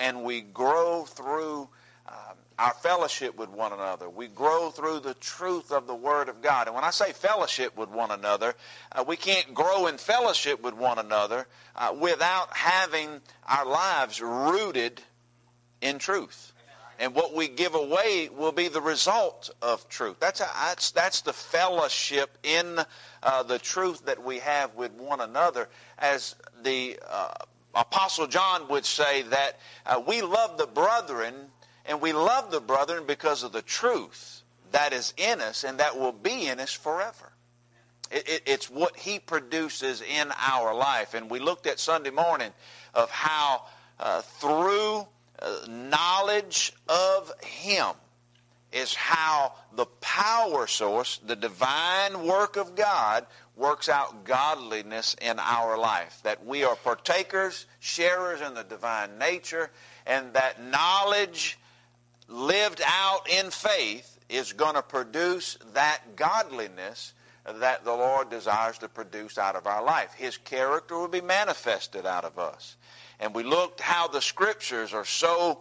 and we grow through our fellowship with one another. We grow through the truth of the Word of God. And when I say fellowship with one another, we can't grow in fellowship with one another without having our lives rooted in truth. And what we give away will be the result of truth. That's the fellowship in the truth that we have with one another. As the Apostle John would say that we love the brethren, and we love the brethren because of the truth that is in us and that will be in us forever. It's what he produces in our life. And we looked at Sunday morning of how through knowledge of him is how the power source, the divine work of God, works out godliness in our life. That we are partakers, sharers in the divine nature, and that knowledge lived out in faith is going to produce that godliness that the Lord desires to produce out of our life. His character will be manifested out of us. And we looked how the Scriptures are so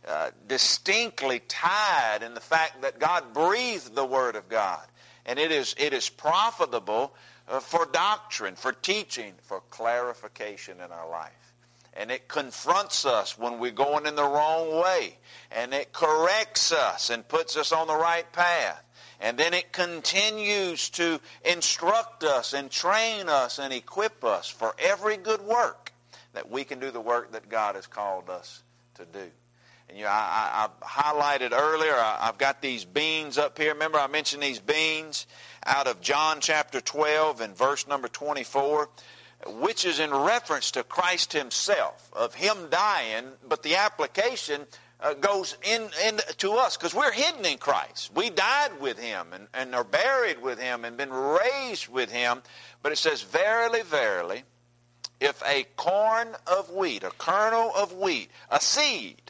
distinctly tied in the fact that God breathed the Word of God. And it is profitable for doctrine, for teaching, for clarification in our life. And it confronts us when we're going in the wrong way. And it corrects us and puts us on the right path. And then it continues to instruct us and train us and equip us for every good work, that we can do the work that God has called us to do. And I highlighted earlier, I've got these beans up here. Remember I mentioned these beans out of John chapter 12 and verse number 24, which is in reference to Christ himself, of him dying, but the application goes in to us because we're hidden in Christ. We died with him and are buried with him and been raised with him. But it says, verily, verily, if a corn of wheat, a kernel of wheat, a seed,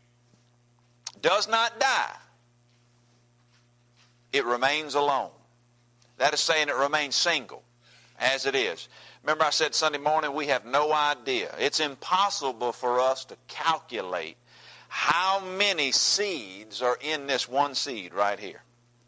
does not die, it remains alone. That is saying it remains single, as it is. Remember I said Sunday morning we have no idea. It's impossible for us to calculate how many seeds are in this one seed right here.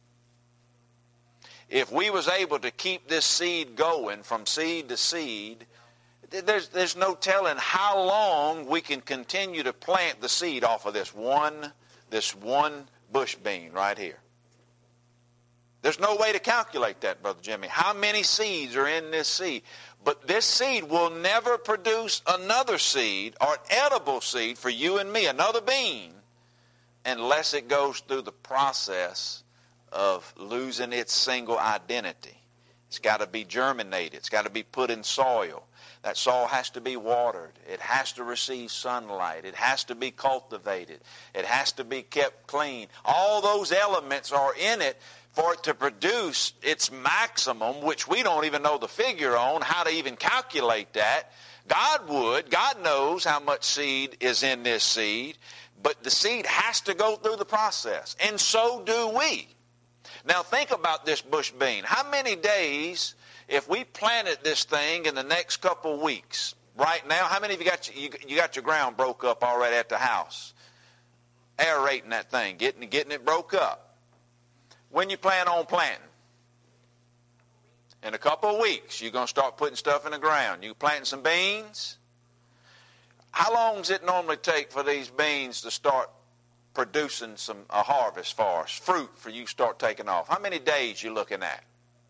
If we was able to keep this seed going from seed to seed, there's no telling how long we can continue to plant the seed off of this one bush bean right here. There's no way to calculate that, Brother Jimmy. How many seeds are in this seed? But this seed will never produce another seed or an edible seed for you and me, another bean, unless it goes through the process of losing its single identity. It's got to be germinated. It's got to be put in soil. That soil has to be watered. It has to receive sunlight. It has to be cultivated. It has to be kept clean. All those elements are in it for it to produce its maximum, which we don't even know the figure on, how to even calculate that. God knows how much seed is in this seed, but the seed has to go through the process, and so do we. Now think about this bush bean. How many days, if we planted this thing in the next couple weeks, right now, how many of you got your ground broke up already at the house? Aerating that thing, getting it broke up. When you plan on planting? In a couple of weeks, you're going to start putting stuff in the ground. You planting some beans? How long does it normally take for these beans to start producing a harvest for us, fruit for you to start taking off? How many days you looking at?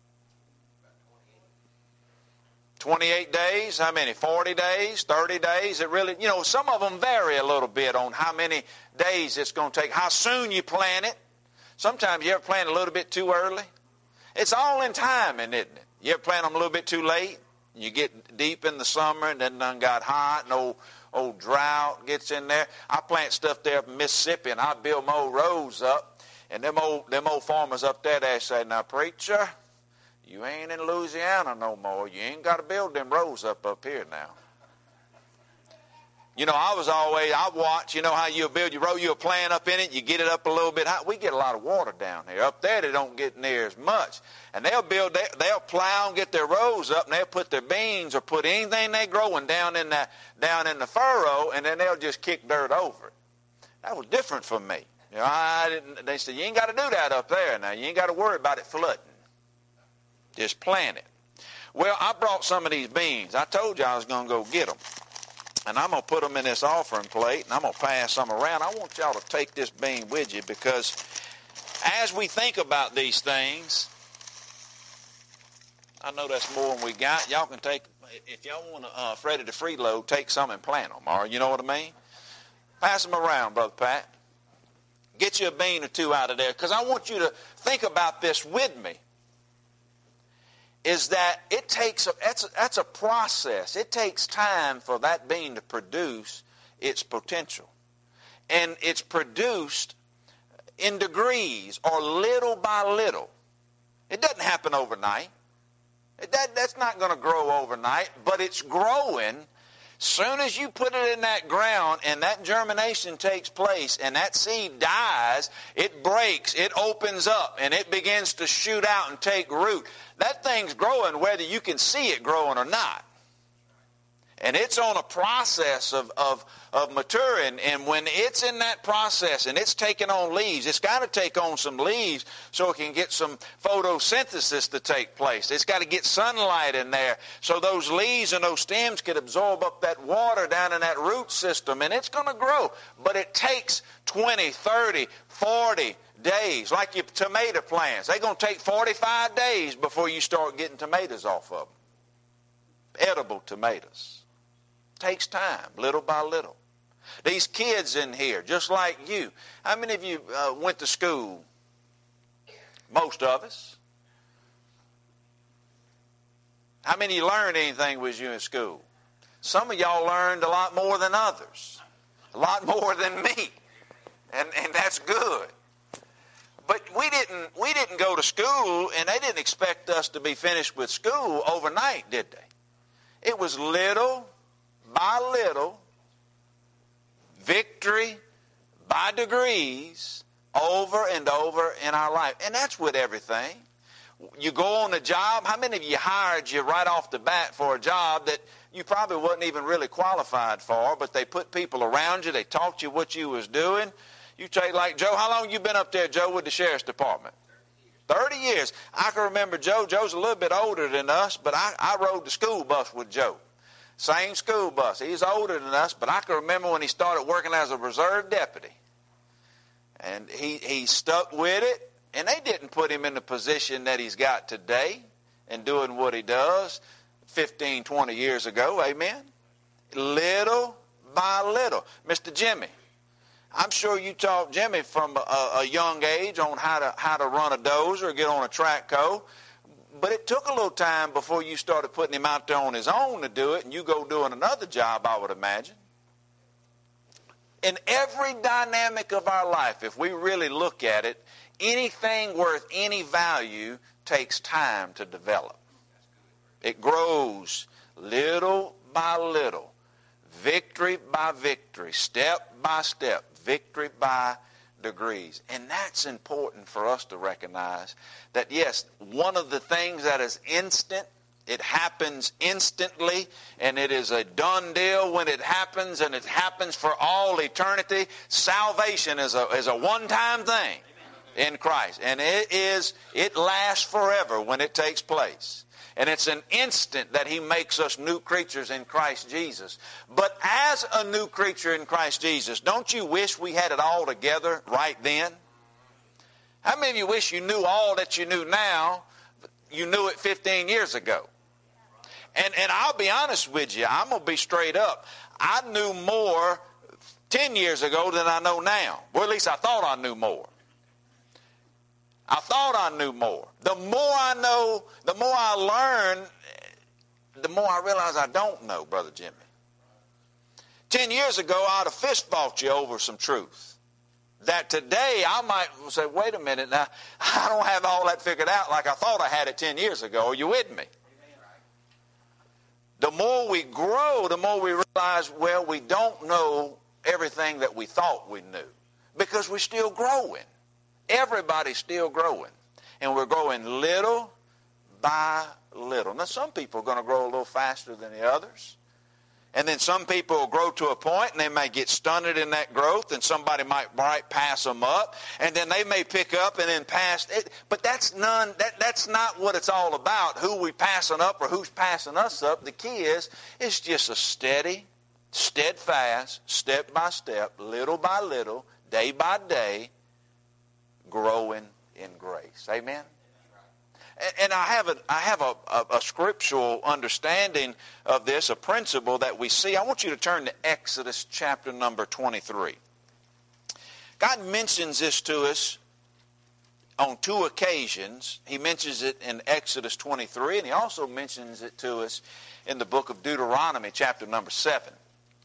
28 days? How many? 40 days? 30 days? It really, some of them vary a little bit on how many days it's going to take, how soon you plant it. Sometimes you ever plant a little bit too early? It's all in timing, isn't it? You ever plant them a little bit too late? You get deep in the summer and then done got hot and old drought gets in there. I plant stuff there up in Mississippi and I build my old rows up. And them old farmers up there, they say, now preacher, you ain't in Louisiana no more. You ain't got to build them rows up here now. You know, I watch, you know how you build, you roll your plant up in it, you get it up a little bit high. We get a lot of water down here. Up there, they don't get near as much. And they'll plow and get their rows up, and they'll put their beans or put anything they're growing down in the furrow, and then they'll just kick dirt over it. That was different for me. You know, they said, you ain't got to do that up there now. You ain't got to worry about it flooding. Just plant it. Well, I brought some of these beans. I told you I was going to go get them. And I'm going to put them in this offering plate, and I'm going to pass some around. I want y'all to take this bean with you, because as we think about these things, I know that's more than we got. Y'all can take, if y'all want to, Freddie the freeload, take some and plant them. All right, you know what I mean? Pass them around, Brother Pat. Get you a bean or two out of there, because I want you to think about this with me. Is that it takes, that's a process. It takes time for that bean to produce its potential. And it's produced in degrees or little by little. It doesn't happen overnight. That's not going to grow overnight, but it's growing. Soon as you put it in that ground and that germination takes place and that seed dies, it breaks, it opens up, and it begins to shoot out and take root. That thing's growing whether you can see it growing or not. And it's on a process of maturing. And when it's in that process and it's taking on leaves, it's got to take on some leaves so it can get some photosynthesis to take place. It's got to get sunlight in there so those leaves and those stems can absorb up that water down in that root system. And it's going to grow. But it takes 20, 30, 40 days. Like your tomato plants. They're going to take 45 days before you start getting tomatoes off of them. Edible tomatoes. Takes time, little by little. These kids in here, just like you. How many of you went to school? Most of us. How many of you learned anything with you in school? Some of y'all learned a lot more than others. A lot more than me. And that's good. But we didn't go to school, and they didn't expect us to be finished with school overnight, did they? It was little by little, victory by degrees, over and over in our life. And that's with everything. You go on a job. How many of you hired you right off the bat for a job that you probably wasn't even really qualified for, but they put people around you, they taught you what you was doing? You take like Joe. How long you been up there, Joe, with the sheriff's department? 30 years. I can remember Joe. Joe's a little bit older than us, but I rode the school bus with Joe. Same school bus. He's older than us, but I can remember when he started working as a reserve deputy. And he stuck with it, and they didn't put him in the position that he's got today and doing what he does 15, 20 years ago. Amen? Little by little. Mr. Jimmy, I'm sure you taught Jimmy from a young age on how to run a dozer or get on a track hoe. But it took a little time before you started putting him out there on his own to do it, and you go doing another job, I would imagine. In every dynamic of our life, if we really look at it, anything worth any value takes time to develop. It grows little by little, victory by victory, step by step, victory by degrees. And that's important for us to recognize that, yes, one of the things that is instant, it happens instantly, and it is a done deal when it happens, and it happens for all eternity. Salvation is a one-time thing in Christ, and it lasts forever when it takes place. And it's an instant that he makes us new creatures in Christ Jesus. But as a new creature in Christ Jesus, don't you wish we had it all together right then? How many of you wish you knew all that you knew now, you knew it 15 years ago? And I'll be honest with you, I'm going to be straight up. I knew more 10 years ago than I know now. Well, at least I thought I knew more. I thought I knew more. The more I know, the more I learn, the more I realize I don't know, Brother Jimmy. 10 years ago, I'd have fist fought you over some truth. That today, I might say, wait a minute, now, I don't have all that figured out like I thought I had it 10 years ago. Are you with me? the more we grow, the more we realize, well, we don't know everything that we thought we knew because we're still growing. Everybody's still growing. And we're growing little by little. Now, some people are going to grow a little faster than the others. And then some people will grow to a point and they may get stunted in that growth and somebody might pass them up. And then they may pick up and then pass it. But that's not what it's all about, who we passing up or who's passing us up. The key is it's just a steady, steadfast, step by step, little by little, day by day, growing in grace. Amen? And I have a scriptural understanding of this, a principle that we see. I want you to turn to Exodus chapter number 23. God mentions this to us on two occasions. He mentions it in Exodus 23, and he also mentions it to us in the book of Deuteronomy chapter number 7.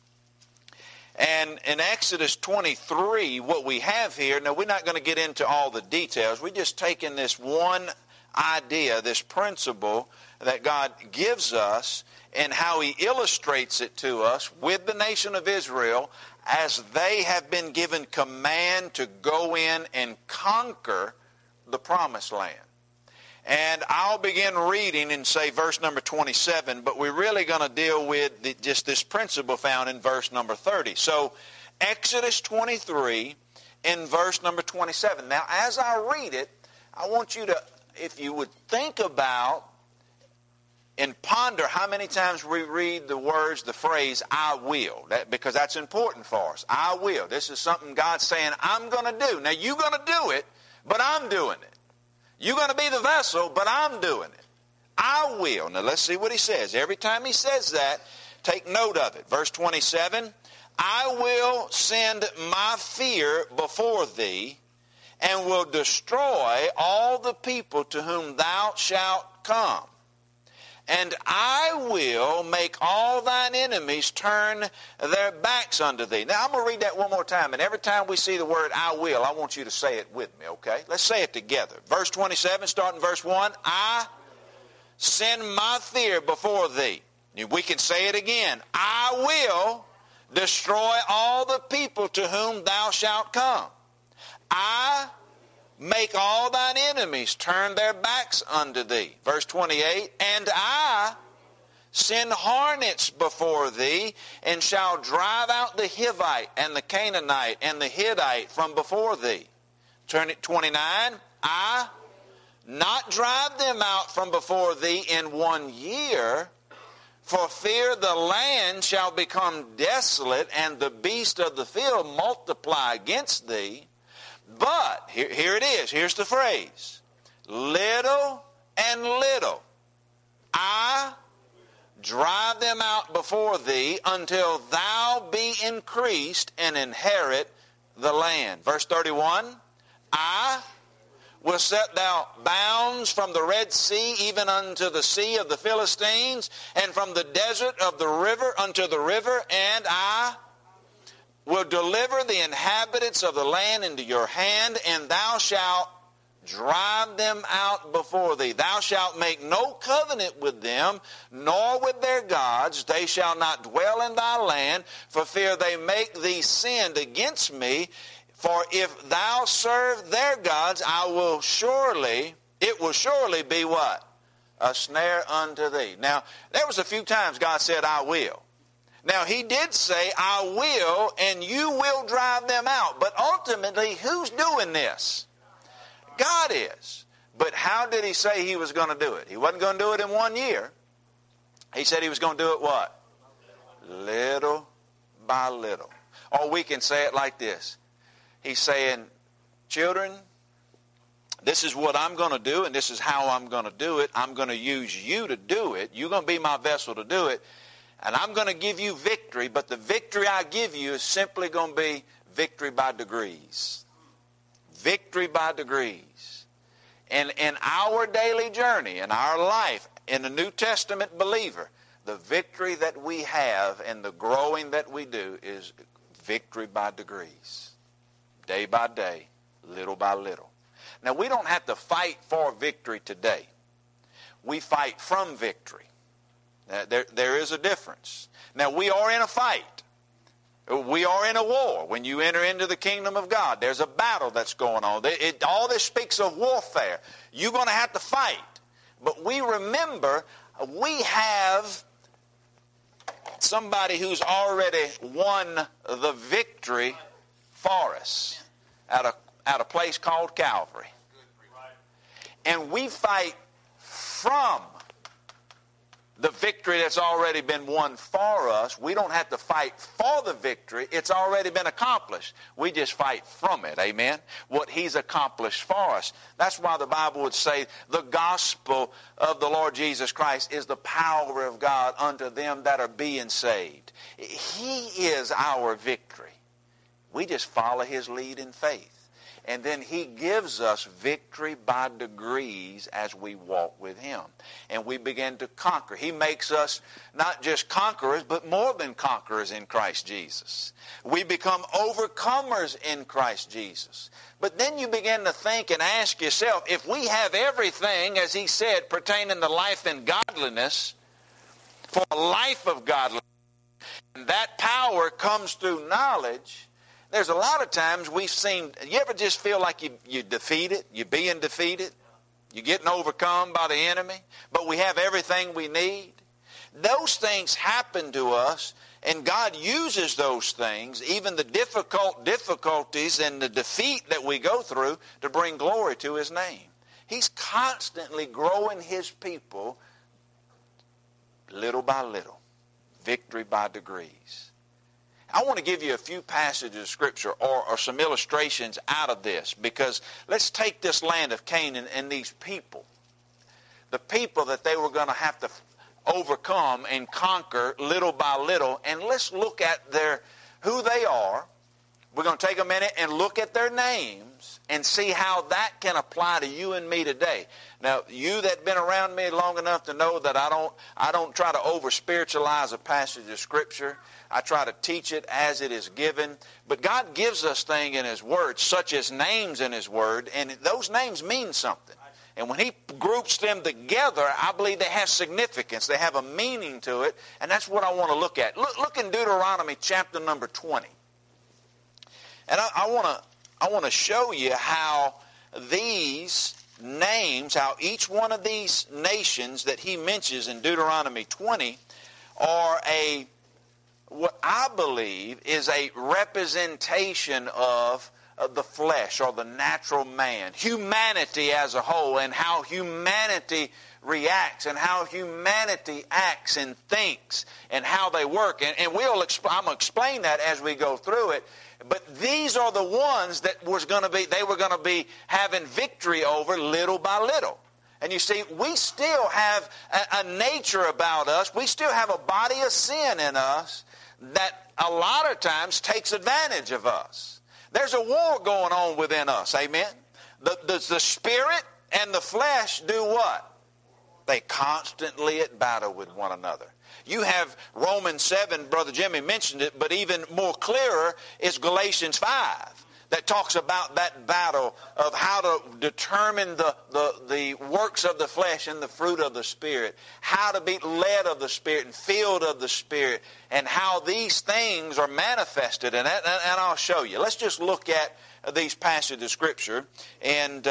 And in Exodus 23, what we have here, now we're not going to get into all the details. We're just taking this one idea, this principle that God gives us and how he illustrates it to us with the nation of Israel as they have been given command to go in and conquer the promised land. And I'll begin reading and say verse number 27, but we're really going to deal with just this principle found in verse number 30. So Exodus 23 in verse number 27. Now as I read it, I want you to, if you would think about and ponder how many times we read the words, the phrase, I will, because that's important for us. I will. This is something God's saying, I'm going to do. Now, you're going to do it, but I'm doing it. You're going to be the vessel, but I'm doing it. I will. Now, let's see what he says. Every time he says that, take note of it. Verse 27, I will send my fear before thee, and will destroy all the people to whom thou shalt come. And I will make all thine enemies turn their backs unto thee. Now, I'm going to read that one more time. And every time we see the word I will, I want you to say it with me, okay? Let's say it together. Verse 27, starting verse 1. I send my fear before thee. We can say it again. I will destroy all the people to whom thou shalt come. I make all thine enemies turn their backs unto thee. Verse 28, and I send hornets before thee, and shall drive out the Hivite, and the Canaanite, and the Hittite from before thee. Turn it 29, I not drive them out from before thee in 1 year, for fear the land shall become desolate, and the beasts of the field multiply against thee. But, here it is, here's the phrase, little and little, I drive them out before thee until thou be increased and inherit the land. Verse 31, I will set thou bounds from the Red Sea even unto the sea of the Philistines, and from the desert of the river unto the river, and I will deliver the inhabitants of the land into your hand, and thou shalt drive them out before thee. Thou shalt make no covenant with them, nor with their gods. They shall not dwell in thy land, for fear they make thee sin against me. For if thou serve their gods, it will surely be what? A snare unto thee. Now, there was a few times God said, I will. Now, he did say, I will, and you will drive them out. But ultimately, who's doing this? God is. But how did he say he was going to do it? He wasn't going to do it in 1 year. He said he was going to do it what? Little by little. Or we can say it like this. He's saying, children, this is what I'm going to do, and this is how I'm going to do it. I'm going to use you to do it. You're going to be my vessel to do it. And I'm going to give you victory, but the victory I give you is simply going to be victory by degrees. Victory by degrees. And in our daily journey, in our life, in the New Testament believer, the victory that we have and the growing that we do is victory by degrees. Day by day, little by little. Now, we don't have to fight for victory today. We fight from victory. There is a difference. Now, we are in a fight. We are in a war. When you enter into the kingdom of God, there's a battle that's going on. All this speaks of warfare. You're going to have to fight. But we remember we have somebody who's already won the victory for us at a place called Calvary. And we fight from the victory that's already been won for us. We don't have to fight for the victory. It's already been accomplished. We just fight from it. Amen? What He's accomplished for us. That's why the Bible would say the gospel of the Lord Jesus Christ is the power of God unto them that are being saved. He is our victory. We just follow His lead in faith. And then He gives us victory by degrees as we walk with Him. And we begin to conquer. He makes us not just conquerors, but more than conquerors in Christ Jesus. We become overcomers in Christ Jesus. But then you begin to think and ask yourself, if we have everything, as He said, pertaining to life and godliness, for a life of godliness, and that power comes through knowledge, there's a lot of times we've seen, you ever just feel like you're defeated, you're being defeated, you're getting overcome by the enemy, but we have everything we need? Those things happen to us, and God uses those things, even the difficulties and the defeat that we go through, to bring glory to His name. He's constantly growing His people little by little, victory by degrees. I want to give you a few passages of Scripture or some illustrations out of this, because let's take this land of Canaan and these people. The people that they were going to have to overcome and conquer little by little, and let's look at who they are. We're going to take a minute and look at their names and see how that can apply to you and me today. Now, you that have been around me long enough to know that I don't try to over-spiritualize a passage of Scripture. I try to teach it as it is given. But God gives us things in His Word, such as names in His Word, and those names mean something. And when He groups them together, I believe they have significance. They have a meaning to it, and that's what I want to look at. Look in Deuteronomy chapter number 20. And I want to show you how these names, how each one of these nations that He mentions in Deuteronomy 20 are what I believe is a representation of the flesh or the natural man, humanity as a whole, and how humanity reacts and how humanity acts and thinks and how they work. And I'm going to explain that as we go through it. But these are the ones that they were going to be having victory over little by little. And you see, we still have a nature about us. We still have a body of sin in us that a lot of times takes advantage of us. There's a war going on within us, amen? The spirit and the flesh do what? They constantly at battle with one another. You have Romans 7, Brother Jimmy mentioned it, but even more clearer is Galatians 5 that talks about that battle of how to determine the works of the flesh and the fruit of the Spirit, how to be led of the Spirit and filled of the Spirit, and how these things are manifested. And I'll show you. Let's just look at these passages of Scripture, and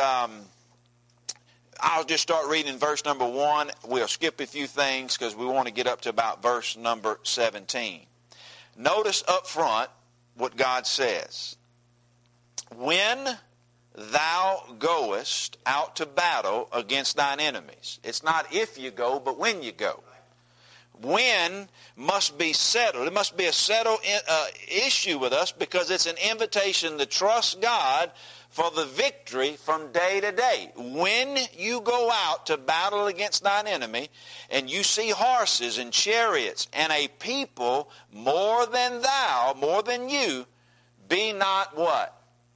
I'll just start reading verse number 1. We'll skip a few things because we want to get up to about verse number 17. Notice up front what God says. When thou goest out to battle against thine enemies. It's not if you go, but when you go. When must be settled. It must be a settled issue with us, because it's an invitation to trust God for the victory from day to day. When you go out to battle against thine enemy, and you see horses and chariots and a people more than thou, more than you, be not what?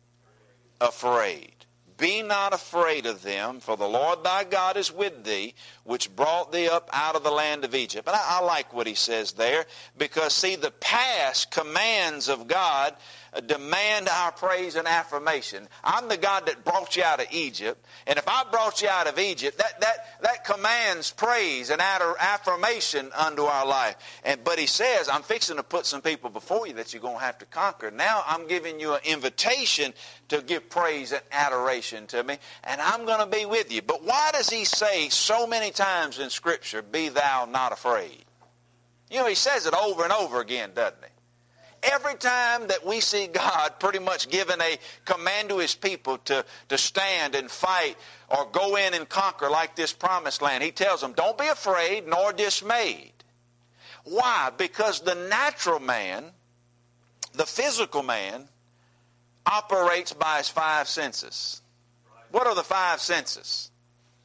Afraid. Be not afraid of them, for the Lord thy God is with thee, which brought thee up out of the land of Egypt. And I like what he says there, because see, the past commands of God demand our praise and affirmation. I'm the God that brought you out of Egypt. And if I brought you out of Egypt, that commands praise and affirmation unto our life. But he says, I'm fixing to put some people before you that you're going to have to conquer. Now I'm giving you an invitation to give praise and adoration to me. And I'm going to be with you. But why does he say so many times in Scripture, be thou not afraid? You know, he says it over and over again, doesn't he? Every time that we see God pretty much giving a command to his people to stand and fight or go in and conquer like this promised land, he tells them, don't be afraid nor dismayed. Why? Because the natural man, the physical man, operates by his five senses. What are the five senses?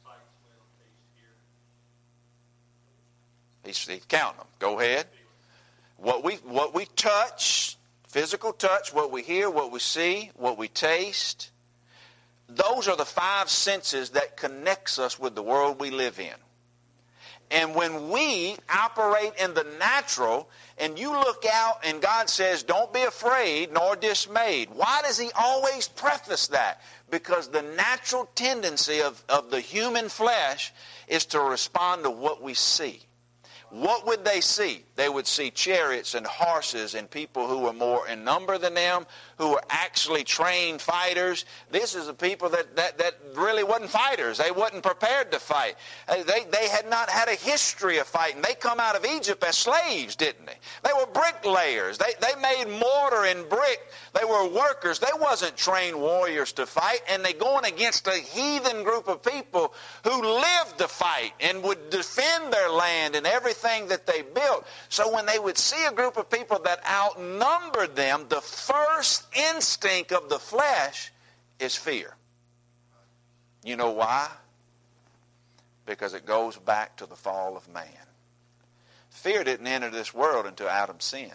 He's counting them. Go ahead. What we touch, physical touch, what we hear, what we see, what we taste, those are the five senses that connects us with the world we live in. And when we operate in the natural, and you look out and God says, don't be afraid nor dismayed. Why does he always preface that? Because the natural tendency of the human flesh is to respond to what we see. What would they see? They would see chariots and horses and people who were more in number than them, who were actually trained fighters. This is the people that really wasn't fighters. They wasn't prepared to fight. They had not had a history of fighting. They come out of Egypt as slaves, didn't they? They were bricklayers. They made mortar and brick. They were workers. They wasn't trained warriors to fight, and they going against a heathen group of people who lived to fight and would defend their land and everything that they built. So when they would see a group of people that outnumbered them, the first instinct of the flesh is fear. You know why? Because it goes back to the fall of man. Fear didn't enter this world until Adam sinned.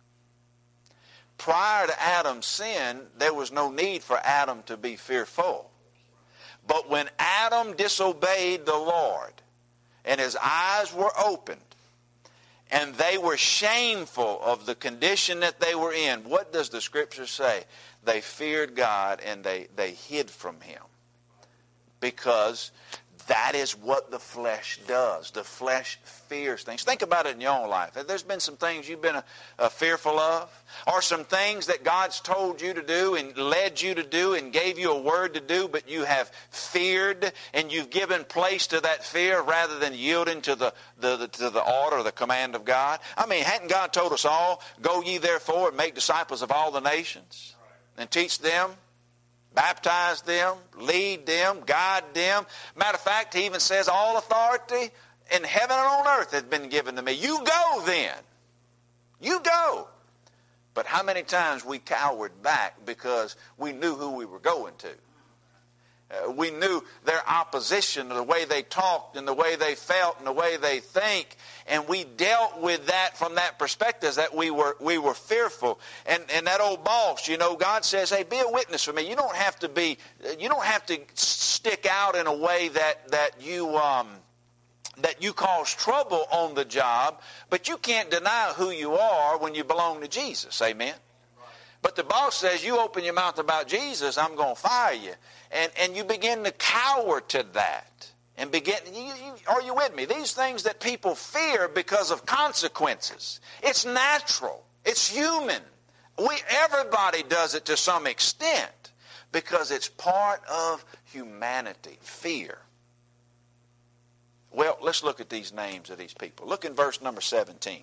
Prior to Adam's sin, there was no need for Adam to be fearful. But when Adam disobeyed the Lord and his eyes were opened, and they were shameful of the condition that they were in, what does the Scripture say? They feared God and they hid from him. Because that is what the flesh does. The flesh fears things. Think about it in your own life. There's been some things you've been fearful of, or some things that God's told you to do and led you to do and gave you a word to do, but you have feared and you've given place to that fear rather than yielding to the order or the command of God. I mean, hadn't God told us all, go ye therefore and make disciples of all the nations and teach them, baptize them, lead them, guide them. Matter of fact, he even says all authority in heaven and on earth has been given to me. You go then. You go. But how many times we cowered back because we knew who we were going to. We knew their opposition, the way they talked and the way they felt and the way they think, and we dealt with that from that perspective, that we were fearful. And that old boss, you know, God says, hey, be a witness for me. You don't have to stick out in a way that you cause trouble on the job, but you can't deny who you are when you belong to Jesus. Amen. But the boss says, you open your mouth about Jesus, I'm going to fire you. And you begin to cower to that. And are you with me? These things that people fear because of consequences. It's natural. It's human. Everybody does it to some extent because it's part of humanity. Fear. Well, let's look at these names of these people. Look in verse number 17.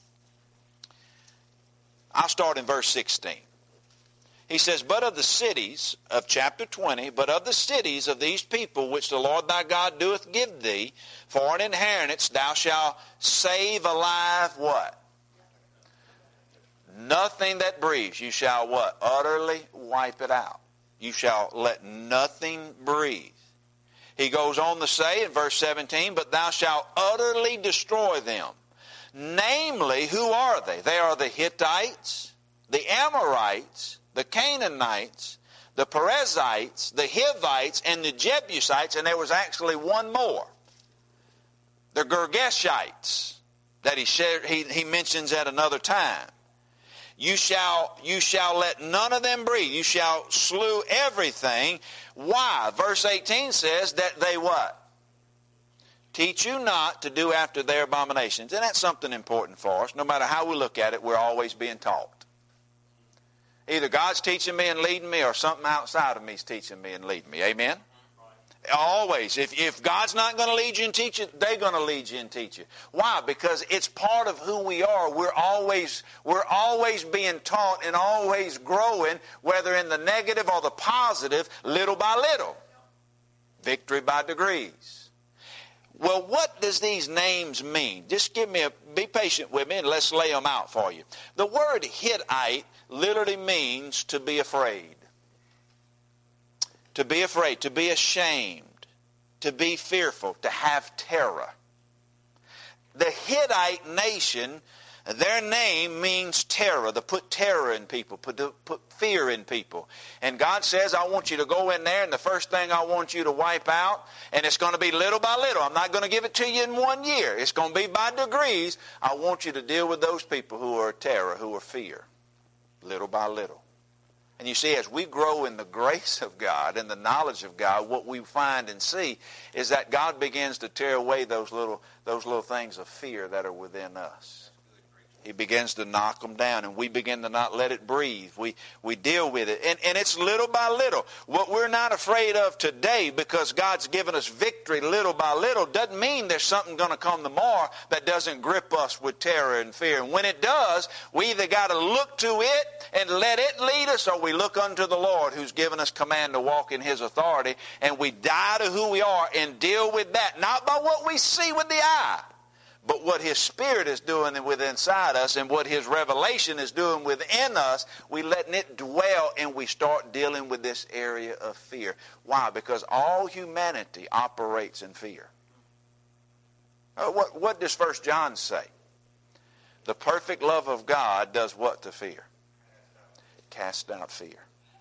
I'll start in verse 16. He says, but of the cities of chapter 20, but of the cities of these people which the Lord thy God doeth give thee for an inheritance, thou shalt save alive what? Nothing that breathes. You shall what? Utterly wipe it out. You shall let nothing breathe. He goes on to say in verse 17, but thou shalt utterly destroy them. Namely, who are they? They are the Hittites, the Amorites, the Canaanites, the Perizzites, the Hivites, and the Jebusites, and there was actually one more. The Girgashites that he mentions at another time. You shall let none of them breathe. You shall slew everything. Why? Verse 18 says that they what? Teach you not to do after their abominations. And that's something important for us. No matter how we look at it, we're always being taught. Either God's teaching me and leading me, or something outside of me is teaching me and leading me. Amen? Always. If God's not going to lead you and teach you, they're going to lead you and teach you. Why? Because it's part of who we are. We're always being taught and always growing, whether in the negative or the positive, little by little. Victory by degrees. Well, what does these names mean? Just be patient with me and let's lay them out for you. The word Hittite literally means to be afraid. To be afraid, to be ashamed, to be fearful, to have terror. The Hittite nation, their name means terror, to put terror in people, put fear in people. And God says, I want you to go in there, and the first thing I want you to wipe out, and it's going to be little by little. I'm not going to give it to you in 1 year. It's going to be by degrees. I want you to deal with those people who are terror, who are fear, little by little. And you see, as we grow in the grace of God and the knowledge of God, what we find and see is that God begins to tear away those little things of fear that are within us. He begins to knock them down, and we begin to not let it breathe. We deal with it. And it's little by little. What we're not afraid of today, because God's given us victory little by little, doesn't mean there's something going to come tomorrow that doesn't grip us with terror and fear. And when it does, we either got to look to it and let it lead us, or we look unto the Lord who's given us command to walk in His authority, and we die to who we are and deal with that, not by what we see with the eye, but what His Spirit is doing within inside us, and what His revelation is doing within us, we letting it dwell, and we start dealing with this area of fear. Why? Because all humanity operates in fear. What does 1 John say? The perfect love of God does what to fear? Cast out fear.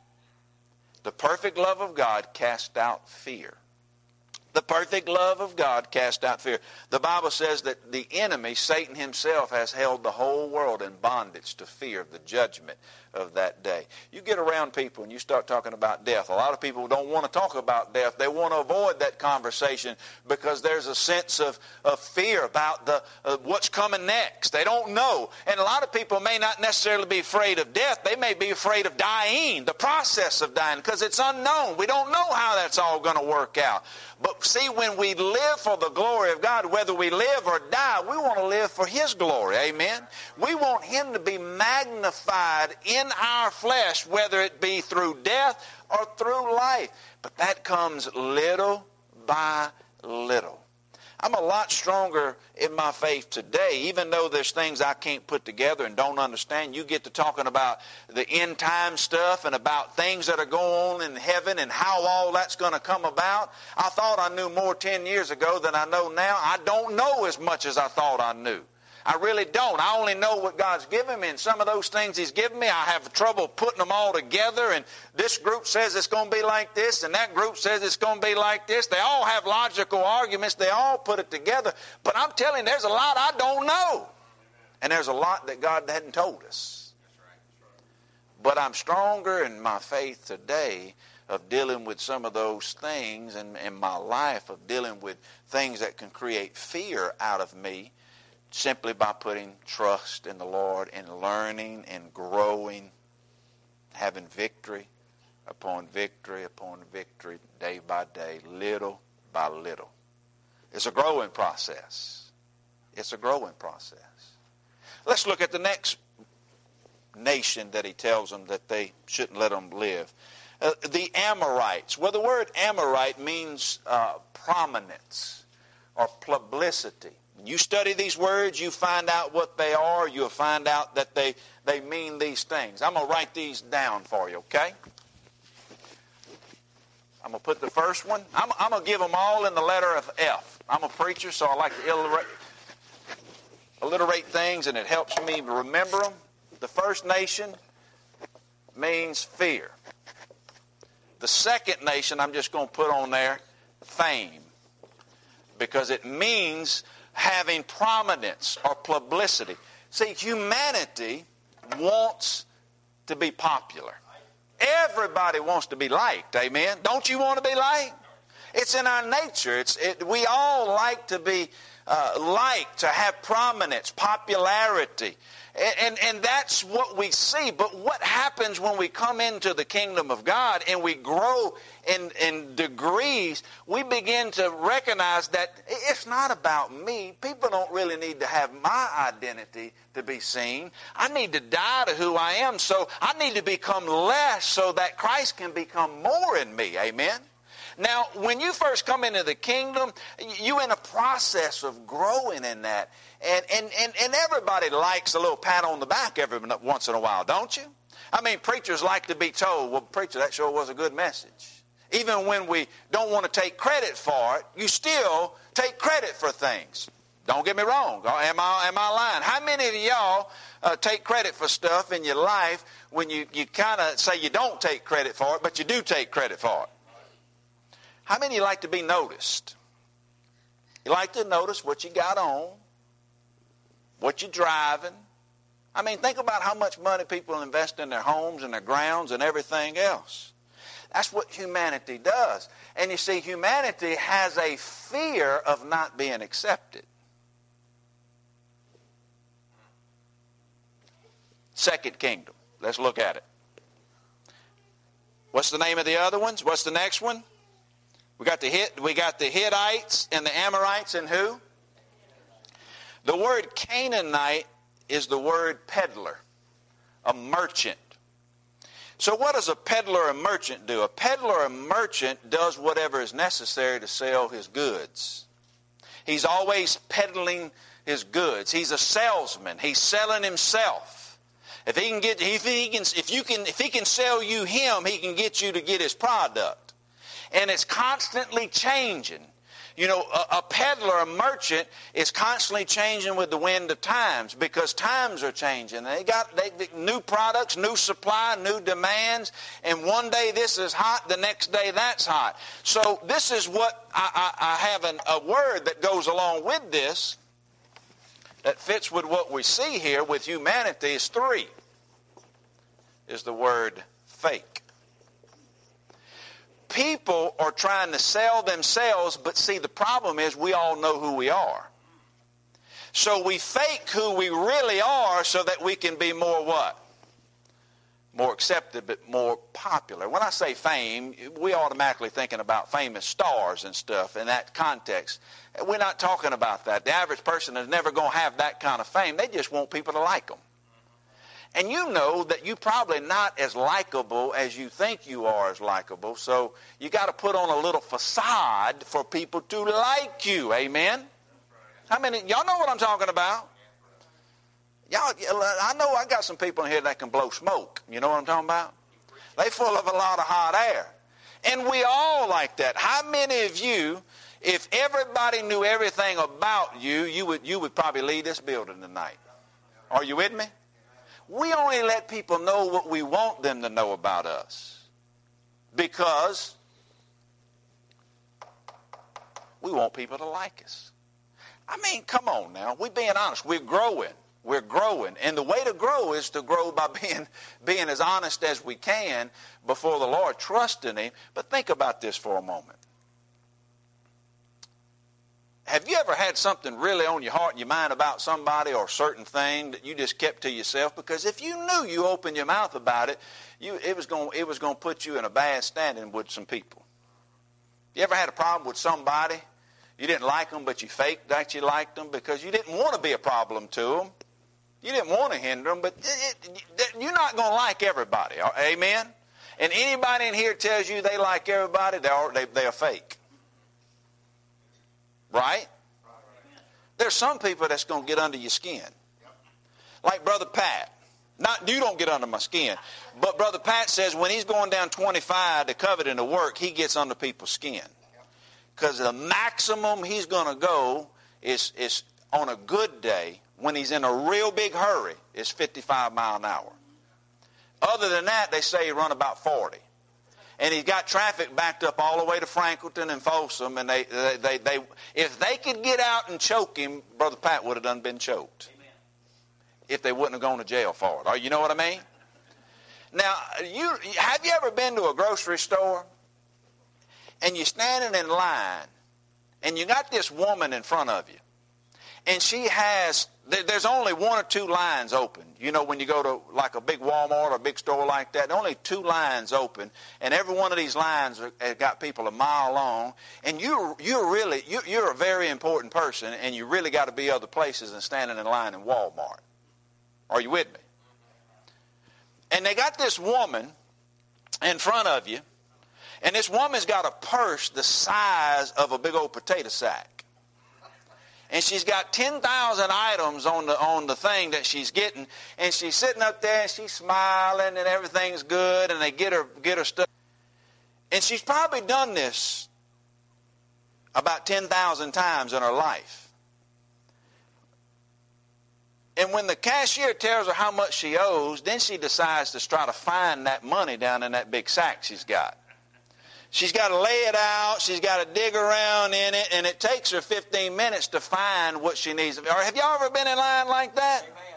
The perfect love of God casts out fear. The perfect love of God cast out fear. The Bible says that the enemy, Satan himself, has held the whole world in bondage to fear of the judgment of that day. You get around people and you start talking about death. A lot of people don't want to talk about death. They want to avoid that conversation because there's a sense of fear about what's coming next. They don't know. And a lot of people may not necessarily be afraid of death. They may be afraid of dying, the process of dying, because it's unknown. We don't know how that's all going to work out. But see, when we live for the glory of God, whether we live or die, we want to live for His glory. Amen? We want Him to be magnified in our flesh, whether it be through death or through life. But that comes little by little. I'm a lot stronger in my faith today, even though there's things I can't put together and don't understand. You get to talking about the end time stuff and about things that are going on in heaven and how all that's going to come about. I thought I knew more 10 years ago than I know now. I don't know as much as I thought I knew. I really don't. I only know what God's given me, and some of those things He's given me, I have trouble putting them all together, and this group says it's going to be like this, and that group says it's going to be like this. They all have logical arguments. They all put it together. But I'm telling you, there's a lot I don't know, and there's a lot that God hadn't told us. But I'm stronger in my faith today of dealing with some of those things in my life, of dealing with things that can create fear out of me, simply by putting trust in the Lord and learning and growing, having victory upon victory upon victory, day by day, little by little. It's a growing process. It's a growing process. Let's look at the next nation that He tells them that they shouldn't let them live. The Amorites. Well, the word Amorite means prominence or publicity. When you study these words, you find out what they are. You'll find out that they mean these things. I'm going to write these down for you, okay? I'm going to put the first one. I'm going to give them all in the letter of F. I'm a preacher, so I like to alliterate things, and it helps me remember them. The first nation means fear. The second nation, I'm just going to put on there fame, because it means having prominence or publicity. See, humanity wants to be popular. Everybody wants to be liked, amen? Don't you want to be liked? It's in our nature. We all like to be liked, to have prominence, popularity. And that's what we see. But what happens when we come into the kingdom of God and we grow in degrees, we begin to recognize that it's not about me. People don't really need to have my identity to be seen. I need to die to who I am. So I need to become less so that Christ can become more in me. Amen? Now, when you first come into the kingdom, you're in a process of growing in that. And everybody likes a little pat on the back every once in a while, don't you? I mean, preachers like to be told, well, preacher, that sure was a good message. Even when we don't want to take credit for it, you still take credit for things. Don't get me wrong. Am I lying? How many of y'all take credit for stuff in your life when you kind of say you don't take credit for it, but you do take credit for it? How many of you like to be noticed? You like to notice what you got on, what you're driving. I mean, think about how much money people invest in their homes and their grounds and everything else. That's what humanity does. And you see, humanity has a fear of not being accepted. Second kingdom. Let's look at it. What's the name of the other ones? What's the next one? We got the Hittites and the Amorites and who? The word Canaanite is the word peddler, a merchant. So what does a peddler or merchant do? A peddler or merchant does whatever is necessary to sell his goods. He's always peddling his goods. He's a salesman. He's selling himself. If he can sell you him, he can get you to get his product. And it's constantly changing. You know, a peddler, a merchant, is constantly changing with the wind of times because times are changing. They got new products, new supply, new demands, and one day this is hot, the next day that's hot. So this is what I have a word that goes along with this that fits with what we see here with humanity is three. Is the word fake. People are trying to sell themselves, but see, the problem is we all know who we are. So we fake who we really are so that we can be more what? More accepted, but more popular. When I say fame, we automatically thinking about famous stars and stuff in that context. We're not talking about that. The average person is never going to have that kind of fame. They just want people to like them. And you know that you're probably not as likable as you think you are as likable, so you got to put on a little facade for people to like you. Amen? How many? Y'all know what I'm talking about? Y'all, I know I got some people in here that can blow smoke. You know what I'm talking about? They full of a lot of hot air. And we all like that. How many of you, if everybody knew everything about you, you would probably leave this building tonight? Are you with me? We only let people know what we want them to know about us because we want people to like us. I mean, come on now. We're being honest. We're growing. We're growing. And the way to grow is to grow by being as honest as we can before the Lord, trusting Him. But think about this for a moment. Have you ever had something really on your heart and your mind about somebody or a certain thing that you just kept to yourself? Because if you knew you opened your mouth about it, it was going to put you in a bad standing with some people. You ever had a problem with somebody? You didn't like them, but you faked that you liked them because you didn't want to be a problem to them. You didn't want to hinder them, but you're not going to like everybody. Amen? And anybody in here tells you they like everybody, they're fake. Right? There's some people that's going to get under your skin. Like Brother Pat. You don't get under my skin. But Brother Pat says when he's going down 25 to coveting to work, he gets under people's skin. Because the maximum he's going to go is on a good day, when he's in a real big hurry, is 55 miles an hour. Other than that, they say he run about 40. And he's got traffic backed up all the way to Franklinton and Folsom. And they if they could get out and choke him, Brother Pat would have done been choked. if they wouldn't have gone to jail for it. Or you know what I mean? Now, have you ever been to a grocery store and you're standing in line and you got this woman in front of you and she has, there's only one or two lines open. You know, when you go to like a big Walmart or a big store like that, only two lines open, and every one of these lines have got people a mile long, and you're a very important person, and you really got to be other places than standing in line in Walmart. Are you with me? And they got this woman in front of you, and this woman's got a purse the size of a big old potato sack. And she's got 10,000 items on the thing that she's getting, and she's sitting up there and she's smiling and everything's good, and they get her stuff. And she's probably done this about 10,000 times in her life. And when the cashier tells her how much she owes, then she decides to try to find that money down in that big sack she's got. She's got to lay it out. She's got to dig around in it, and it takes her 15 minutes to find what she needs. Or have y'all ever been in line like that? Amen.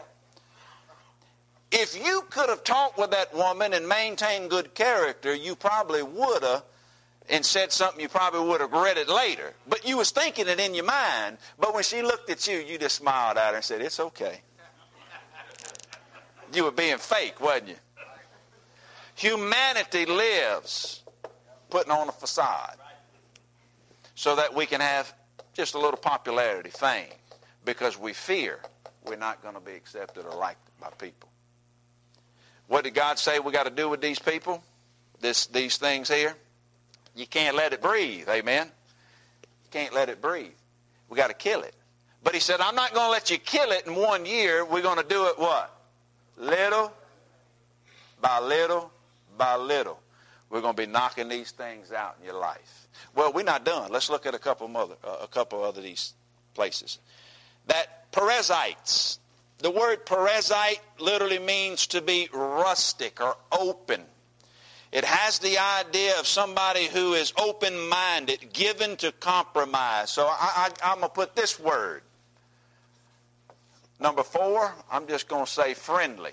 If you could have talked with that woman and maintained good character, you probably would have, and said something you probably would have regretted later. But you was thinking it in your mind. But when she looked at you, you just smiled at her and said, "It's okay." You were being fake, wasn't you? Humanity lives putting on a facade so that we can have just a little popularity, fame, because we fear we're not going to be accepted or liked by people. What did God say we got to do with these people? These things here? You can't let it breathe, amen? You can't let it breathe. We got to kill it. But he said, I'm not going to let you kill it in 1 year. We're going to do it what? Little by little by little. We're going to be knocking these things out in your life. Well, we're not done. Let's look at a couple other these places. That Perizzites. The word Perizzite literally means to be rustic or open. It has the idea of somebody who is open-minded, given to compromise. So I'm going to put this word. Number 4, I'm just going to say friendly.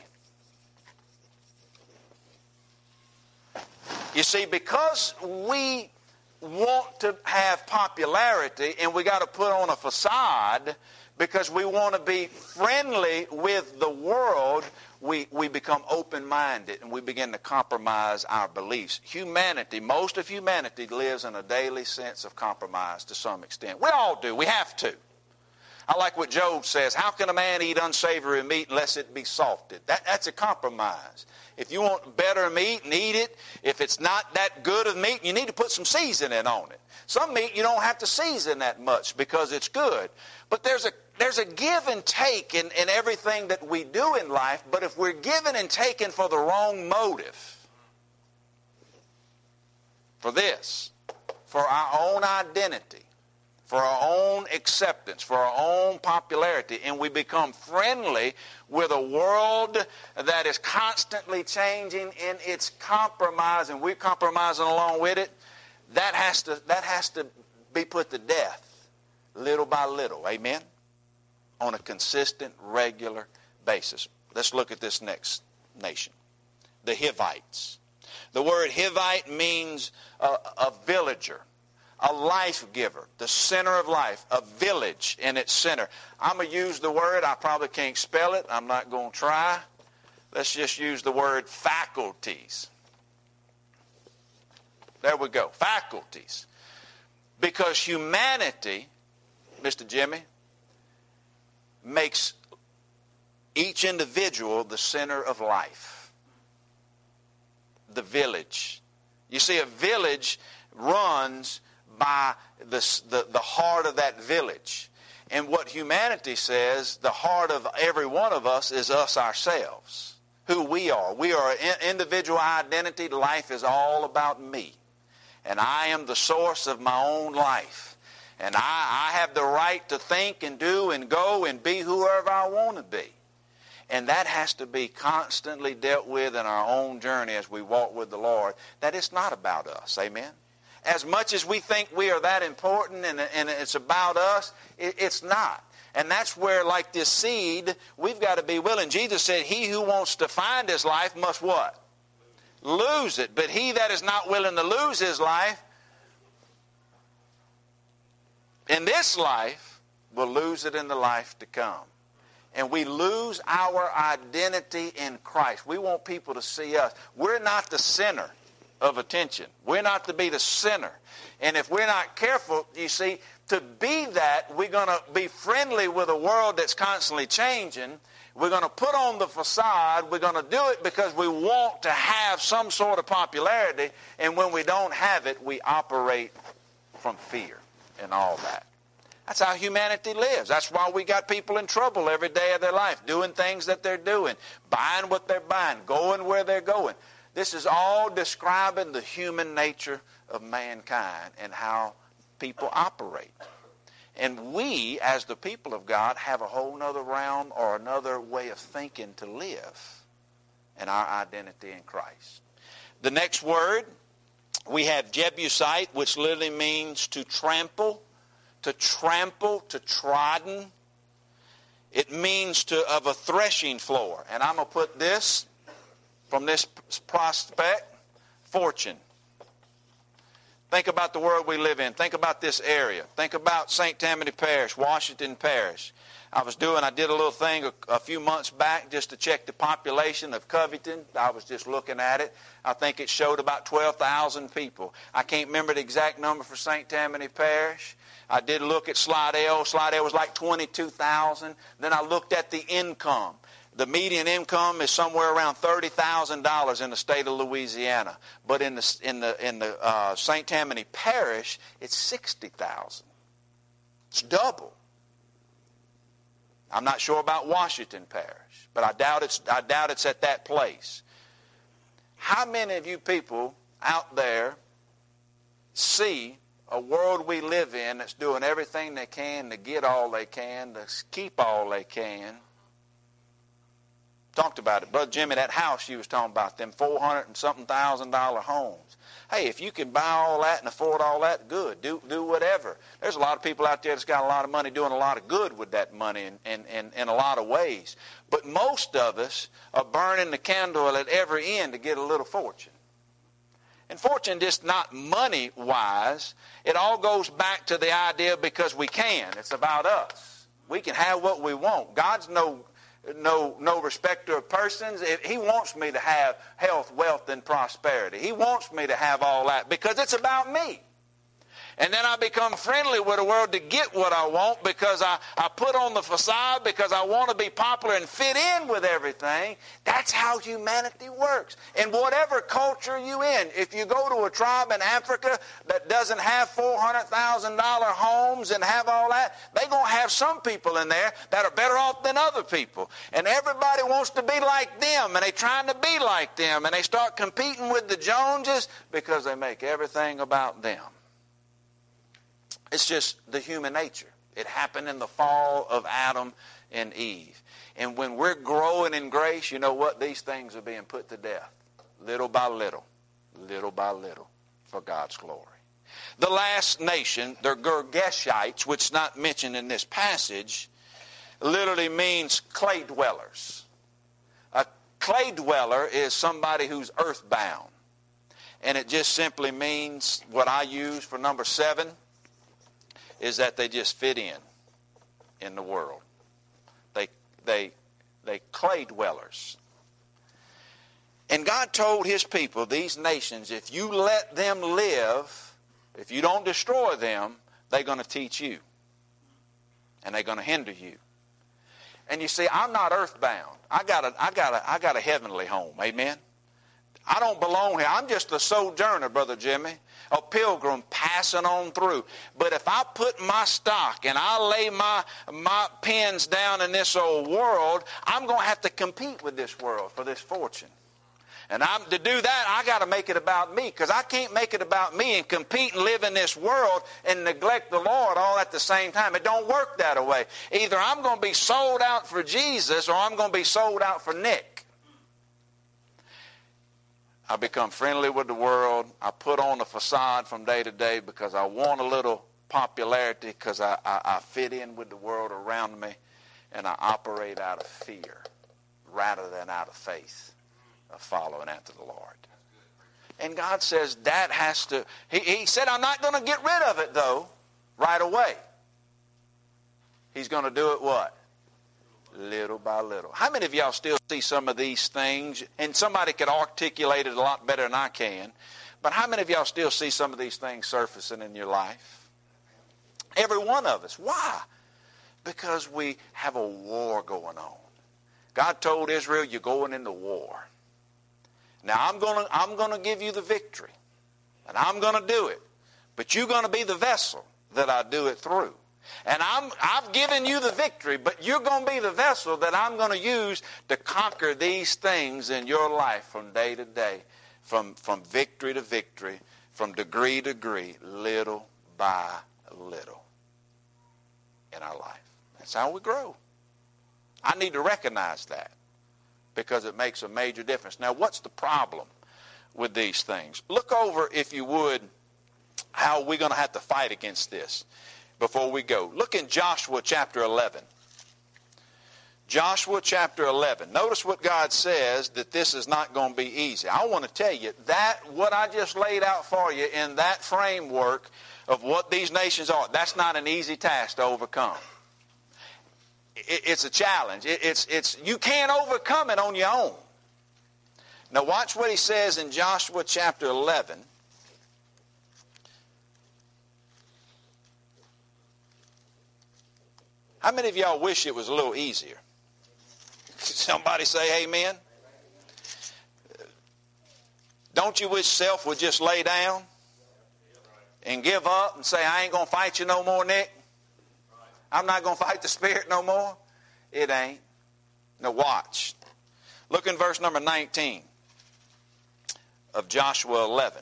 You see, because we want to have popularity and we got to put on a facade because we want to be friendly with the world, we become open-minded and we begin to compromise our beliefs. Humanity, most of humanity lives in a daily sense of compromise to some extent. We all do. We have to. I like what Job says, how can a man eat unsavory meat unless it be salted? That's a compromise. If you want better meat and eat it, if it's not that good of meat, you need to put some seasoning on it. Some meat you don't have to season that much because it's good. But there's a give and take in everything that we do in life, but if we're giving and taking for the wrong motive, for this, for our own identity, for our own acceptance, for our own popularity, and we become friendly with a world that is constantly changing in its compromise, and we're compromising along with it, that has to be put to death little by little, amen, on a consistent, regular basis. Let's look at this next nation, the Hivites. The word Hivite means a villager, a life giver, the center of life, a village in its center. I'm going to use the word, I probably can't spell it, I'm not going to try. Let's just use the word faculties. There we go, faculties. Because humanity, Mr. Jimmy, makes each individual the center of life. The village. You see, a village runs by the heart of that village. And what humanity says, the heart of every one of us is us ourselves. Who we are. We are an individual identity. Life is all about me. And I am the source of my own life. And I have the right to think and do and go and be whoever I want to be. And that has to be constantly dealt with in our own journey as we walk with the Lord. That it's not about us. Amen? As much as we think we are that important and it's about us, it's not. And that's where, like this seed, we've got to be willing. Jesus said, he who wants to find his life must what? Lose it. But he that is not willing to lose his life in this life will lose it in the life to come. And we lose our identity in Christ. We want people to see us. We're not the center of attention. We're not to be the center. And if we're not careful, you see, to be that, we're going to be friendly with a world that's constantly changing. We're going to put on the facade. We're going to do it because we want to have some sort of popularity. And when we don't have it, we operate from fear and all that. That's how humanity lives. That's why we got people in trouble every day of their life, doing things that they're doing, buying what they're buying, going where they're going. This is all describing the human nature of mankind and how people operate. And we, as the people of God, have a whole nother realm or another way of thinking to live in our identity in Christ. The next word, we have Jebusite, which literally means to trample, to trodden. It means of a threshing floor. And I'm going to put this, from this prospect, fortune. Think about the world we live in. Think about this area. Think about St. Tammany Parish, Washington Parish. I did a little thing a few months back just to check the population of Covington. I was just looking at it. I think it showed about 12,000 people. I can't remember the exact number for St. Tammany Parish. I did look at Slidell. Slidell was like 22,000. Then I looked at the income. The median income is somewhere around $30,000 in the state of Louisiana. But in the St. Tammany Parish, it's $60,000. It's double. I'm not sure about Washington Parish, but I doubt it's at that place. How many of you people out there see a world we live in that's doing everything they can to get all they can, to keep all they can? Talked about it. Brother Jimmy, that house you was talking about, them $400,000 and something homes. Hey, if you can buy all that and afford all that, good. Do whatever. There's a lot of people out there that's got a lot of money doing a lot of good with that money in a lot of ways. But most of us are burning the candle at every end to get a little fortune. And fortune just not money-wise. It all goes back to the idea because we can. It's about us. We can have what we want. God's no respecter of persons. He wants me to have health, wealth, and prosperity. He wants me to have all that because it's about me. And then I become friendly with the world to get what I want because I put on the facade because I want to be popular and fit in with everything. That's how humanity works. In whatever culture you in, if you go to a tribe in Africa that doesn't have $400,000 homes and have all that, they're going to have some people in there that are better off than other people. And everybody wants to be like them, and they're trying to be like them, and they start competing with the Joneses because they make everything about them. It's just the human nature. It happened in the fall of Adam and Eve. And when we're growing in grace, you know what? These things are being put to death. Little by little for God's glory. The last nation, the Girgashites, which is not mentioned in this passage, literally means clay dwellers. A clay dweller is somebody who's earthbound. And it just simply means what I use for number 7 is that they just fit in the world. They clay dwellers. And God told his people, these nations, if you let them live, if you don't destroy them, they're going to teach you. And they're going to hinder you. And you see, I'm not earthbound. I got a heavenly home. Amen. I don't belong here. I'm just a sojourner, Brother Jimmy, a pilgrim passing on through. But if I put my stock and I lay my pins down in this old world, I'm going to have to compete with this world for this fortune. And to do that, I got to make it about me, because I can't make it about me and compete and live in this world and neglect the Lord all at the same time. It don't work that way. Either I'm going to be sold out for Jesus or I'm going to be sold out for Nick. I become friendly with the world. I put on a facade from day to day because I want a little popularity because I fit in with the world around me, and I operate out of fear rather than out of faith of following after the Lord. And God says that has to, he said, I'm not going to get rid of it, though, right away. He's going to do it what? Little by little. How many of y'all still see some of these things? And somebody could articulate it a lot better than I can. But how many of y'all still see some of these things surfacing in your life? Every one of us. Why? Because we have a war going on. God told Israel, you're going into war. Now, I'm going to give you the victory. And I'm going to do it. But you're going to be the vessel that I do it through. And I've given you the victory, but you're going to be the vessel that I'm going to use to conquer these things in your life from day to day, from victory to victory, from degree to degree, little by little in our life. That's how we grow. I need to recognize that because it makes a major difference. Now, what's the problem with these things? Look over, if you would, how we're going to have to fight against this before we go. Look in Joshua chapter 11. Joshua chapter 11. Notice what God says, that this is not going to be easy. I want to tell you that what I just laid out for you in that framework of what these nations are, that's not an easy task to overcome. It's a challenge. It's you can't overcome it on your own. Now watch what he says in Joshua chapter 11. How many of y'all wish it was a little easier? Somebody say amen. Don't you wish self would just lay down and give up and say, I ain't going to fight you no more, Nick? I'm not going to fight the Spirit no more? It ain't. Now watch. Look in verse number 19 of Joshua 11.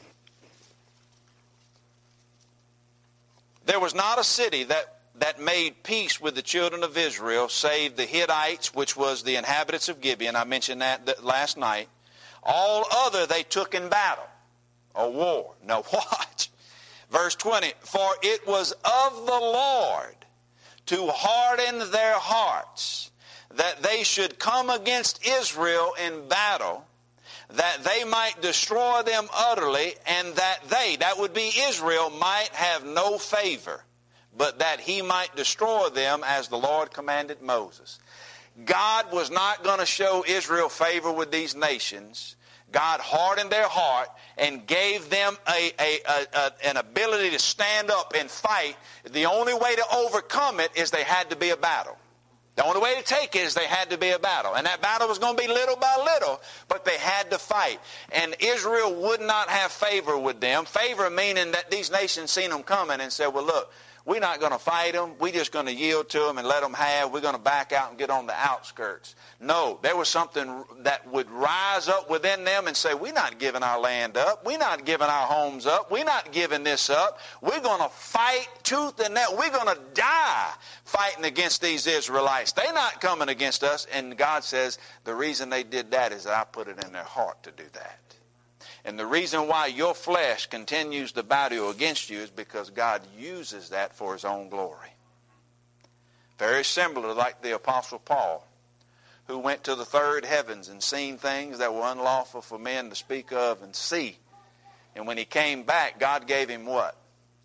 There was not a city that made peace with the children of Israel, save the Hittites, which was the inhabitants of Gibeon. I mentioned that last night. All other they took in battle or war. Now watch. Verse 20. For it was of the Lord to harden their hearts, that they should come against Israel in battle, that they might destroy them utterly, and that they, that would be Israel, might have no favor, but that he might destroy them as the Lord commanded Moses. God was not going to show Israel favor with these nations. God hardened their heart and gave them an ability to stand up and fight. The only way to overcome it is they had to be a battle. The only way to take it is they had to be a battle. And that battle was going to be little by little, but they had to fight. And Israel would not have favor with them. Favor meaning that these nations seen them coming and said, well, look, we're not going to fight them. We're just going to yield to them and let them have. We're going to back out and get on the outskirts. No, there was something that would rise up within them and say, we're not giving our land up. We're not giving our homes up. We're not giving this up. We're going to fight tooth and nail. We're going to die fighting against these Israelites. They're not coming against us. And God says the reason they did that is that I put it in their heart to do that. And the reason why your flesh continues to battle against you is because God uses that for his own glory. Very similar like the Apostle Paul, who went to the third heavens and seen things that were unlawful for men to speak of and see. And when he came back, God gave him what?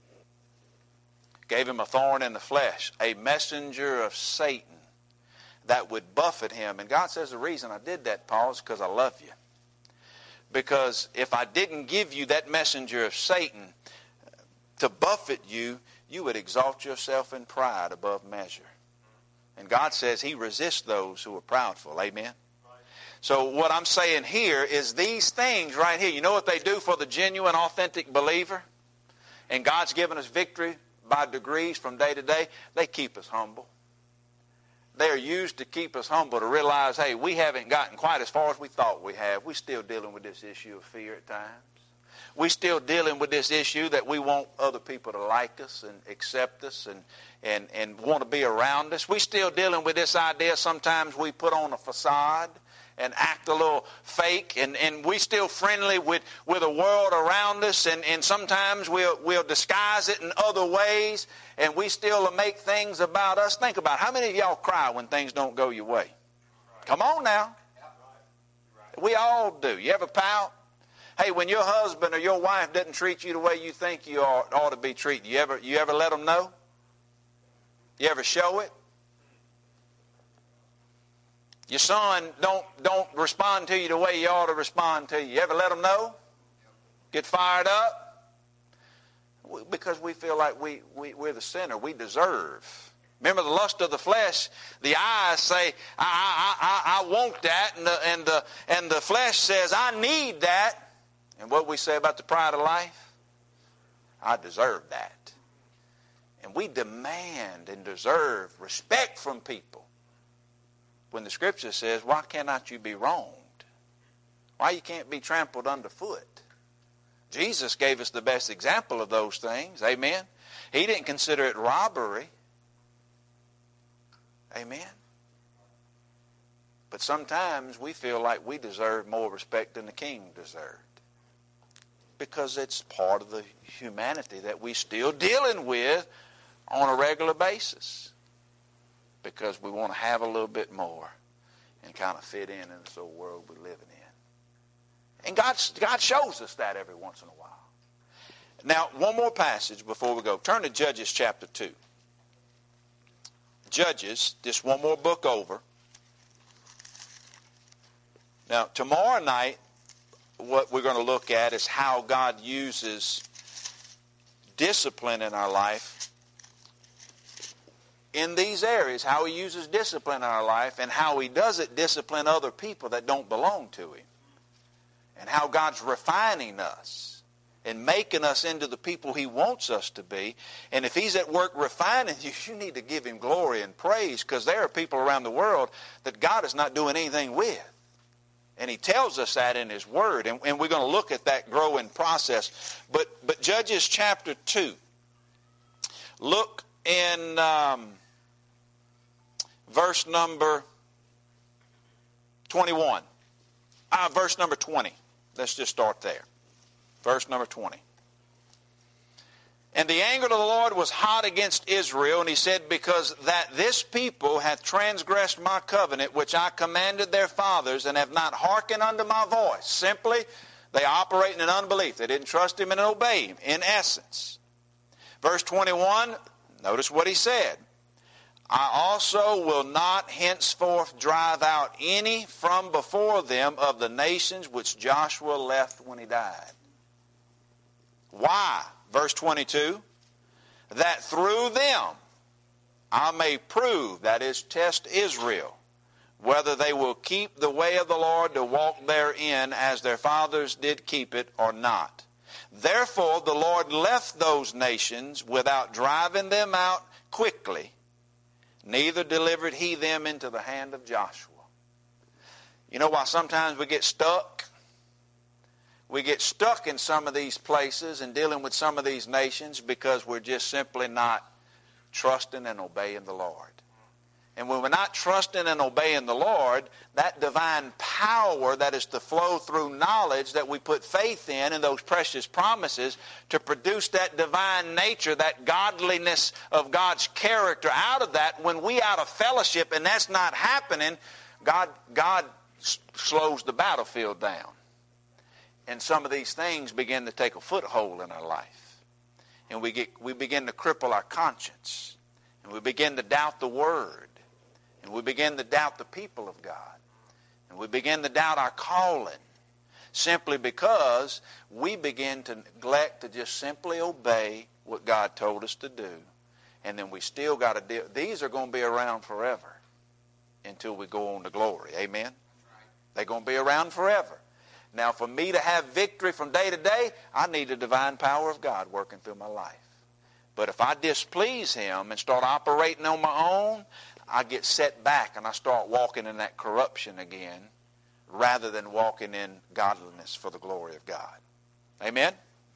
Gave him a thorn in the flesh, a messenger of Satan that would buffet him. And God says the reason I did that, Paul, is because I love you. Because if I didn't give you that messenger of Satan to buffet you, you would exalt yourself in pride above measure. And God says he resists those who are proudful. Amen? So what I'm saying here is these things right here, you know what they do for the genuine, authentic believer? And God's given us victory by degrees from day to day. They keep us humble. They are used to keep us humble, to realize, hey, we haven't gotten quite as far as we thought we have. We're still dealing with this issue of fear at times. We're still dealing with this issue that we want other people to like us and accept us and want to be around us. We're still dealing with this idea sometimes we put on a facade and act a little fake, and we still friendly with the world around us, and sometimes we'll disguise it in other ways, and we still make things about us. Think about it. How many of y'all cry when things don't go your way? Come on now. We all do. You ever pout? Hey, when your husband or your wife doesn't treat you the way you think you ought to be treated, you ever let them know? You ever show it? Your son don't respond to you the way you ought to respond to you. You ever let them know? Get fired up? Because we feel like we're the sinner. We deserve. Remember the lust of the flesh, the eyes say, I want that, and the flesh says, I need that. And what we say about the pride of life? I deserve that. And we demand and deserve respect from people. When the Scripture says, why cannot you be wronged? Why you can't be trampled underfoot? Jesus gave us the best example of those things. Amen. He didn't consider it robbery. Amen. But sometimes we feel like we deserve more respect than the king deserved. Because it's part of the humanity that we still dealing with on a regular basis. Because we want to have a little bit more and kind of fit in this old world we're living in. And God shows us that every once in a while. Now, one more passage before we go. Turn to Judges chapter 2. Judges, just one more book over. Now, tomorrow night, what we're going to look at is how God uses discipline in our life in these areas, how He uses discipline in our life, and how He does it discipline other people that don't belong to Him, and how God's refining us and making us into the people He wants us to be. And if He's at work refining you, you need to give Him glory and praise, because there are people around the world that God is not doing anything with. And He tells us that in His Word. And we're going to look at that growing process. But Judges chapter 2. Look in verse number 21. Verse number 20. Let's just start there. Verse number 20. And the anger of the Lord was hot against Israel, and He said, because that this people hath transgressed my covenant, which I commanded their fathers, and have not hearkened unto my voice. Simply, they operate in unbelief. They didn't trust Him and obey Him, in essence. Verse 21, notice what He said. I also will not henceforth drive out any from before them of the nations which Joshua left when he died. Why? Verse 22, that through them I may prove, that is, test Israel, whether they will keep the way of the Lord to walk therein as their fathers did keep it or not. Therefore the Lord left those nations without driving them out quickly, neither delivered He them into the hand of Joshua. You know why sometimes we get stuck? We get stuck in some of these places and dealing with some of these nations because we're just simply not trusting and obeying the Lord. And when we're not trusting and obeying the Lord, that divine power that is to flow through knowledge that we put faith in and those precious promises to produce that divine nature, that godliness of God's character out of that, when we out of fellowship and that's not happening, God slows the battlefield down. And some of these things begin to take a foothold in our life. And we begin to cripple our conscience. And we begin to doubt the Word. And we begin to doubt the people of God. And we begin to doubt our calling. Simply because we begin to neglect to just simply obey what God told us to do. And then we still got to deal. These are going to be around forever until we go on to glory. Amen? They're going to be around forever. Now, for me to have victory from day to day, I need the divine power of God working through my life. But if I displease Him and start operating on my own, I get set back and I start walking in that corruption again rather than walking in godliness for the glory of God. Amen?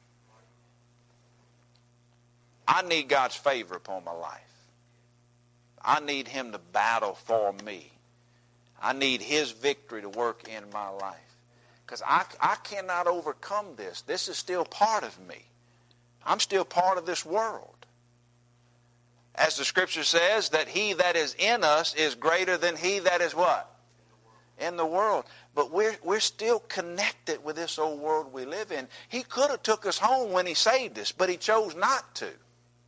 I need God's favor upon my life. I need Him to battle for me. I need His victory to work in my life. Because I cannot overcome this. This is still part of me. I'm still part of this world. As the Scripture says, that he that is in us is greater than he that is what? In the world. But we're still connected with this old world we live in. He could have took us home when He saved us, but He chose not to.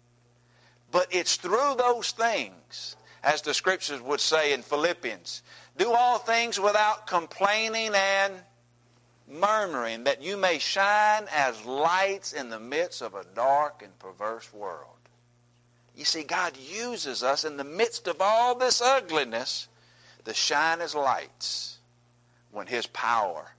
But it's through those things, as the Scriptures would say in Philippians, do all things without complaining and murmuring, that you may shine as lights in the midst of a dark and perverse world. You see, God uses us in the midst of all this ugliness to shine as lights when His power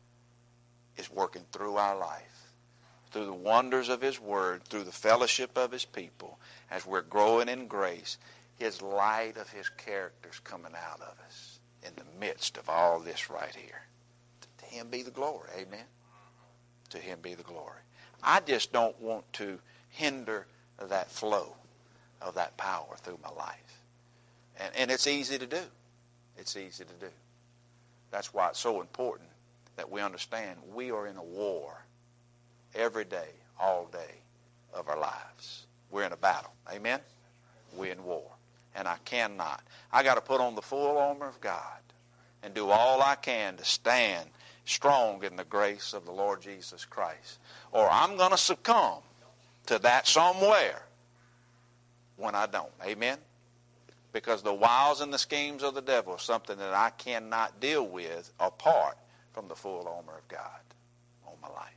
is working through our life, through the wonders of His Word, through the fellowship of His people. As we're growing in grace, His light of His character's coming out of us in the midst of all this right here. To Him be the glory. Amen. To Him be the glory. I just don't want to hinder that flow of that power through my life. And it's easy to do. It's easy to do. That's why it's so important that we understand we are in a war every day, all day of our lives. We're in a battle. Amen? We're in war. And I got to put on the full armor of God and do all I can to stand strong in the grace of the Lord Jesus Christ. Or I'm going to succumb to that somewhere when I don't. Amen? Because the wiles and the schemes of the devil are something that I cannot deal with apart from the full armor of God on my life.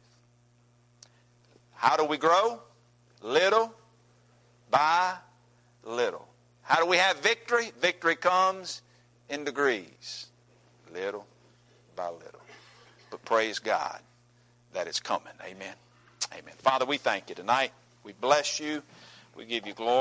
How do we grow? Little by little. How do we have victory? Victory comes in degrees. Little by little. But praise God that it's coming. Amen. Amen. Father, we thank You tonight. We bless You. We give You glory.